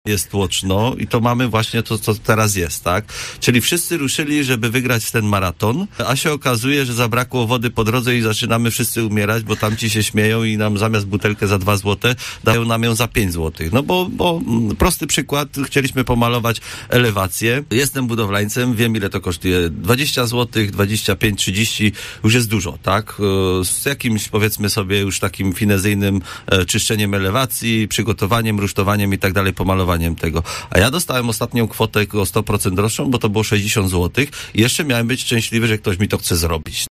jest tłoczno i to mamy właśnie to, co teraz jest, tak? Czyli wszyscy ruszyli, żeby wygrać ten maraton, a się okazuje, że zabrakło wody po drodze i zaczynamy wszyscy umierać, bo tamci się śmieją i nam zamiast butelkę za 2 złote dają nam ją za 5 złotych. No bo prosty przykład, chcieliśmy pomalować elewację. Jestem budowlańcem, wiem ile to kosztuje. 20 złotych, 25, 30 już jest dużo, tak? Z jakimś, powiedzmy sobie, już takim finezyjnym czyszczeniem elewacji, przygotowaniem, rusztowaniem i tak dalej, pomalowaniem tego. A ja dostałem ostatnią kwotę o 100% droższą, bo to było 60 złotych i jeszcze miałem być szczęśliwy, że ktoś mi to chce zrobić.